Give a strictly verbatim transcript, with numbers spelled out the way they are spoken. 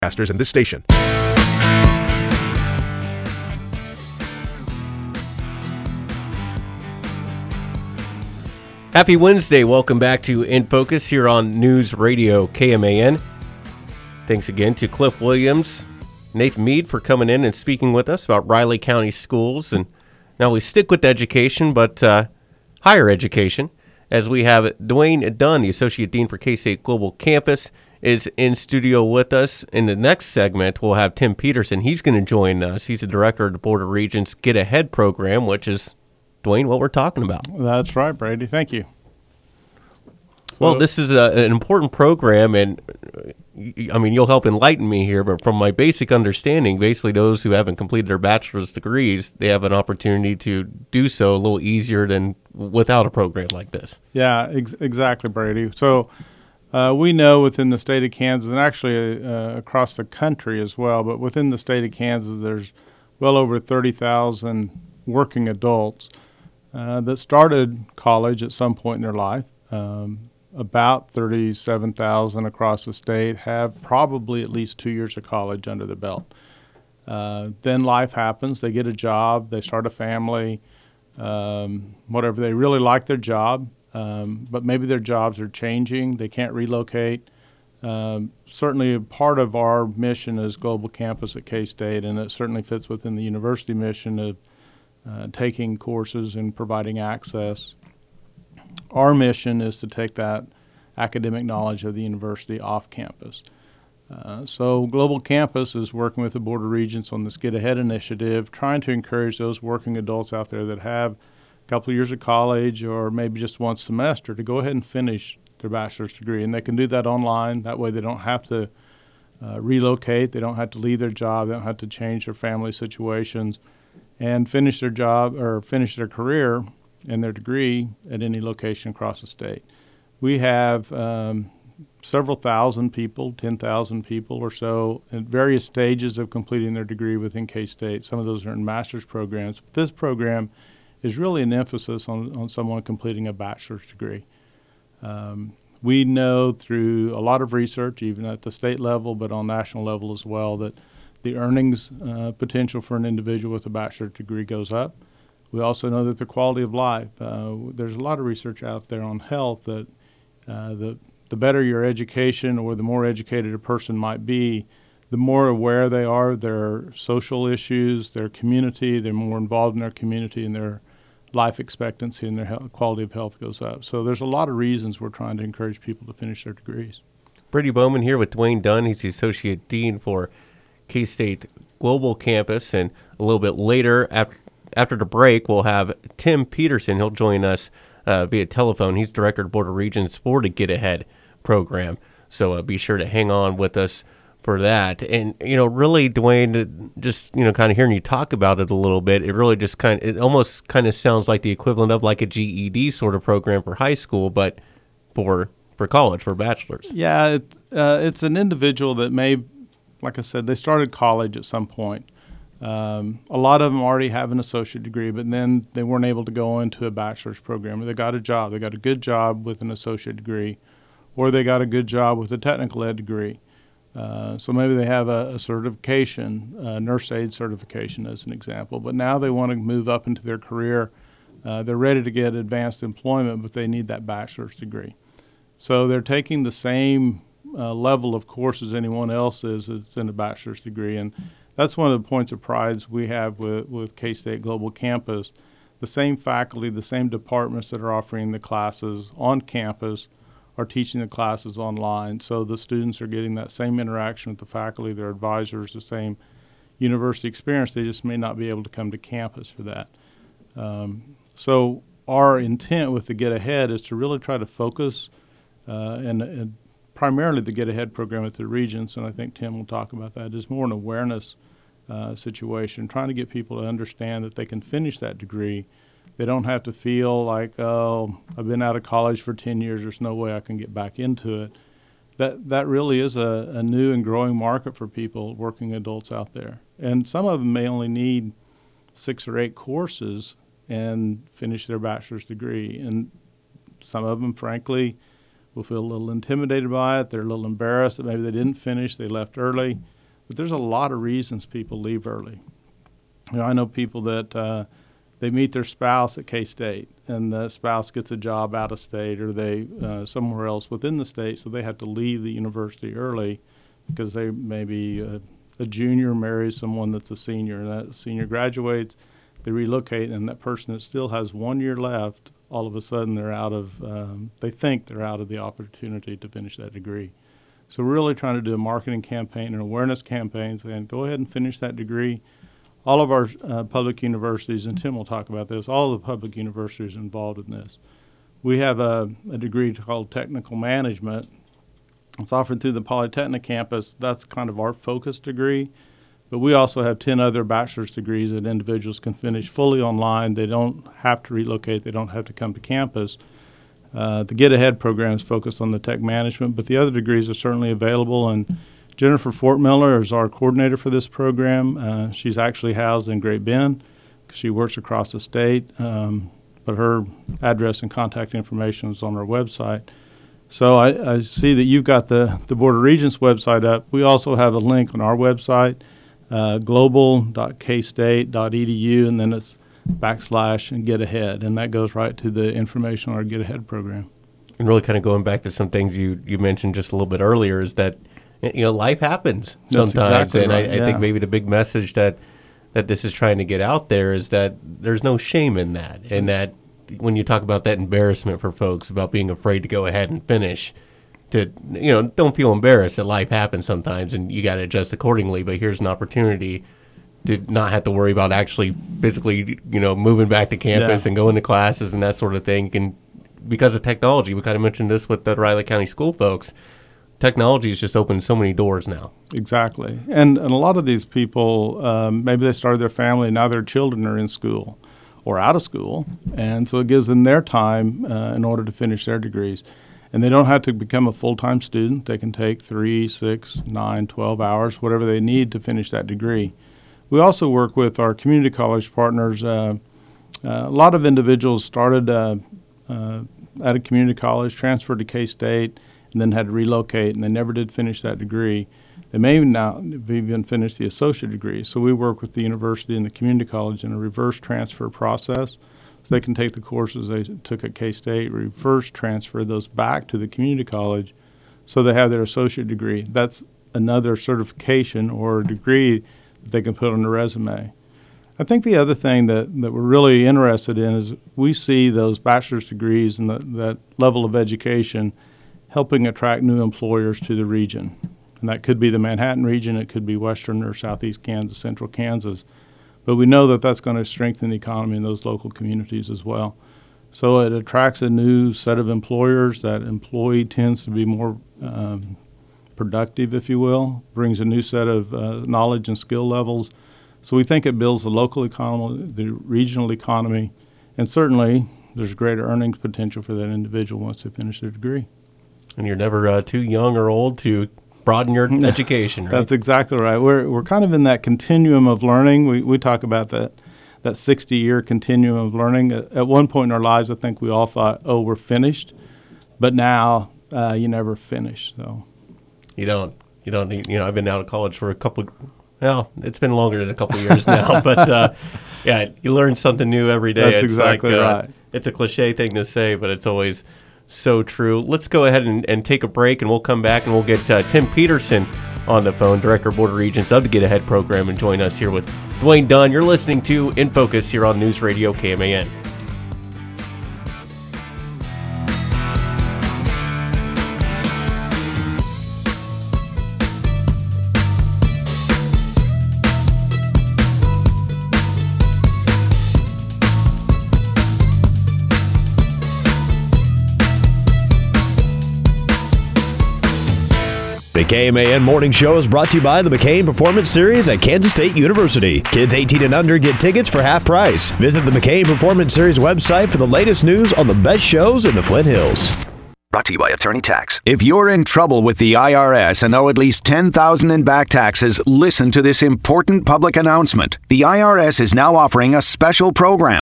Masters in this station. Happy Wednesday. Welcome back to In Focus here on News Radio K M A N. Thanks again to Cliff Williams, Nathan Mead for coming in and speaking with us about Riley County Schools. And now we stick with education, but uh, higher education, as we have Dwayne Dunn, the Associate Dean for K-State Global Campus, is in studio with us. In the next segment, we'll have Tim Peterson. He's going to join us. He's the director of the Board of Regents Get Ahead program, which is, Dwayne, what we're talking about. That's right, Brady. Thank you. Well, this is a, an important program, and I mean, you'll help enlighten me here, but from my basic understanding, basically those who haven't completed their bachelor's degrees, they have an opportunity to do so a little easier than without a program like this. Yeah, ex- exactly, Brady. So uh, we know within the state of Kansas, and actually uh, across the country as well, but within the state of Kansas, there's well over thirty thousand working adults uh, that started college at some point in their life. Um, about thirty-seven thousand across the state have probably at least two years of college under the belt. Uh, then life happens. They get a job. They start a family, um, whatever. They really like their job, um, but maybe their jobs are changing. They can't relocate. Um, certainly a part of our mission is Global Campus at K-State, and it certainly fits within the university mission of uh, taking courses and providing access. Our mission is to take that academic knowledge of the university off campus. Uh, so Global Campus is working with the Board of Regents on this Get Ahead initiative, trying to encourage those working adults out there that have a couple of years of college or maybe just one semester to go ahead and finish their bachelor's degree. And they can do that online. That way they don't have to uh, relocate. They don't have to leave their job. They don't have to change their family situations and finish their job or finish their career and their degree at any location across the state. We have um, several thousand people, ten thousand people or so, at various stages of completing their degree within K-State. Some of those are in master's programs. But this program is really an emphasis on, on someone completing a bachelor's degree. Um, we know through a lot of research, even at the state level, but on national level as well, that the earnings uh, potential for an individual with a bachelor's degree goes up. We also know that the quality of life, uh, there's a lot of research out there on health that uh, the, the better your education or the more educated a person might be, the more aware they are of their social issues, their community, they're more involved in their community, and their life expectancy and their health, quality of health goes up. So there's a lot of reasons we're trying to encourage people to finish their degrees. Brady Bowman here with Dwayne Dunn. He's the Associate Dean for K-State Global Campus, and a little bit later, after After the break, we'll have Tim Peterson. He'll join us uh, via telephone. He's Director of Board of Regents for the Get Ahead program. So uh, be sure to hang on with us for that. And, you know, really, Dwayne, just, you know, kind of hearing you talk about it a little bit, it really just kind of, it almost kind of sounds like the equivalent of like a G E D sort of program for high school, but for for college, for bachelor's. Yeah, it, uh, it's an individual that may, like I said, they started college at some point. Um, a lot of them already have an associate degree, but then they weren't able to go into a bachelor's program. Or they got a job. They got a good job with an associate degree, or they got a good job with a technical ed degree. Uh, so maybe they have a, a certification, a nurse aid certification as an example, but now they want to move up into their career. Uh, they're ready to get advanced employment, but they need that bachelor's degree. So they're taking the same uh, level of courses anyone else is that's in a bachelor's degree, and that's one of the points of pride we have with, with K-State Global Campus. The same faculty, the same departments that are offering the classes on campus are teaching the classes online. So the students are getting that same interaction with the faculty, their advisors, the same university experience. They just may not be able to come to campus for that. Um, so our intent with the Get Ahead is to really try to focus uh, and, and primarily the Get Ahead program at the Regents, and I think Tim will talk about that, is more an awareness uh, situation, trying to get people to understand that they can finish that degree. They don't have to feel like, oh, I've been out of college for ten years, there's no way I can get back into it. That that really is a, a new and growing market for people, working adults out there. And some of them may only need six or eight courses and finish their bachelor's degree. And some of them, frankly, will feel a little intimidated by it. They're a little embarrassed that maybe they didn't finish, they left early. But there's a lot of reasons people leave early. You know, I know people that uh, they meet their spouse at K-State, and the spouse gets a job out of state or they uh, somewhere else within the state, so they have to leave the university early because they maybe uh, a junior marries someone that's a senior, and that senior graduates, they relocate, and that person that still has one year left, all of a sudden they're out of, um, they think they're out of the opportunity to finish that degree. So we're really trying to do a marketing campaign and awareness campaign saying, go ahead and finish that degree. All of our uh, public universities, and Tim will talk about this, all of the public universities involved in this. We have a, a degree called Technical Management. It's offered through the Polytechnic campus. That's kind of our focus degree. But we also have ten other bachelor's degrees that individuals can finish fully online. They don't have to relocate. They don't have to come to campus. Uh, the Get Ahead program is focused on the tech management, but the other degrees are certainly available. And Jennifer Fortmiller is our coordinator for this program. Uh, she's actually housed in Great Bend because she works across the state, um, but her address and contact information is on our website. So I, I see that you've got the, the Board of Regents website up. We also have a link on our website, uh, global dot k state dot e d u, and then it's backslash and Get Ahead, and that goes right to the information on our Get Ahead program. And really kind of going back to some things you, you mentioned just a little bit earlier is that, you know, life happens sometimes. That's exactly and right, I, I yeah. think maybe the big message that, that this is trying to get out there is that there's no shame in that, and that when you talk about that embarrassment for folks about being afraid to go ahead and finish, to, you know, don't feel embarrassed that life happens sometimes and you got to adjust accordingly, but here's an opportunity to not have to worry about actually physically, you know, moving back to campus Yeah. and going to classes and that sort of thing. And because of technology, we kind of mentioned this with the Riley County School folks, technology has just opened so many doors now. Exactly. And, and a lot of these people, um, maybe they started their family, and now their children are in school or out of school, and so it gives them their time uh, in order to finish their degrees. And they don't have to become a full-time student. They can take three, six, nine, twelve hours, whatever they need to finish that degree. We also work with our community college partners. Uh, uh, a lot of individuals started uh, uh, at a community college, transferred to K-State, and then had to relocate, and they never did finish that degree. They may not have even finished the associate degree. So we work with the university and the community college in a reverse transfer process. So they can take the courses they took at K-State, reverse transfer those back to the community college so they have their associate degree. That's another certification or degree that they can put on their resume. I think the other thing that, that we're really interested in is we see those bachelor's degrees and the, that level of education helping attract new employers to the region. And that could be the Manhattan region, it could be western or southeast Kansas, central Kansas. But we know that that's going to strengthen the economy in those local communities as well. So it attracts a new set of employers. That employee tends to be more um, productive, if you will, brings a new set of uh, knowledge and skill levels. So we think it builds the local economy, the regional economy, and certainly there's greater earnings potential for that individual once they finish their degree. And you're never uh, too young or old to broaden your education, right? That's exactly right. We're we're kind of in that continuum of learning. We we talk about that that sixty-year continuum of learning. At, at one point in our lives, I think we all thought, oh, we're finished. But now uh, you never finish. So You don't. You don't need, you know, I've been out of college for a couple, well, it's been longer than a couple of years now. But, uh, yeah, you learn something new every day. That's it's exactly like, uh, right. It's a cliche thing to say, but it's always so true. Let's go ahead and, and take a break, and we'll come back, and we'll get uh, Tim Peterson on the phone, Director of Board of Regents of the Get Ahead program, and join us here with Dwayne Dunn. You're listening to In Focus here on News Radio K M A N. The K M A N Morning Show is brought to you by the McCain Performance Series at Kansas State University. Kids eighteen and under get tickets for half price. Visit the McCain Performance Series website for the latest news on the best shows in the Flint Hills. Brought to you by Attorney Tax. If you're in trouble with the I R S and owe at least ten thousand dollars in back taxes, listen to this important public announcement. The I R S is now offering a special program.